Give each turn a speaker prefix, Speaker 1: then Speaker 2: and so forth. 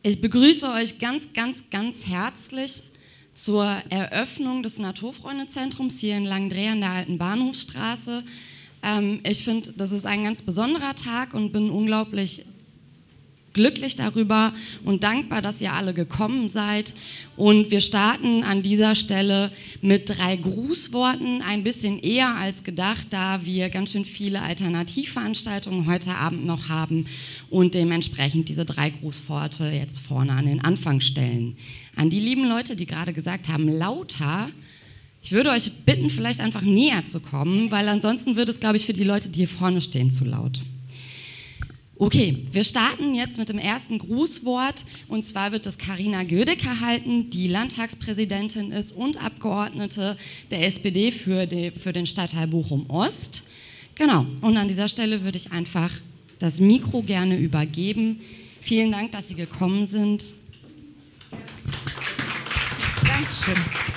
Speaker 1: Ich begrüße euch ganz, ganz, ganz herzlich zur Eröffnung des Naturfreundezentrums hier in Langendrehe an der Alten Bahnhofsstraße. Ich finde, das ist ein ganz besonderer Tag und bin unglaublich glücklich darüber und dankbar, dass ihr alle gekommen seid. Und wir starten an dieser Stelle mit 3 Grußworten, ein bisschen eher als gedacht, da wir ganz schön viele Alternativveranstaltungen heute Abend noch haben und dementsprechend diese 3 Grußworte jetzt vorne an den Anfang stellen. An die lieben Leute, die gerade gesagt haben, lauter, ich würde euch bitten, vielleicht einfach näher zu kommen, weil ansonsten wird es, glaube ich, für die Leute, die hier vorne stehen, zu laut. Okay, wir starten jetzt mit dem ersten Grußwort und zwar wird das Carina Gödecke halten, die Landtagspräsidentin ist und Abgeordnete der SPD für den Stadtteil Bochum-Ost. Genau, und an dieser Stelle würde ich einfach das Mikro gerne übergeben. Vielen Dank, dass Sie gekommen sind. Dankeschön.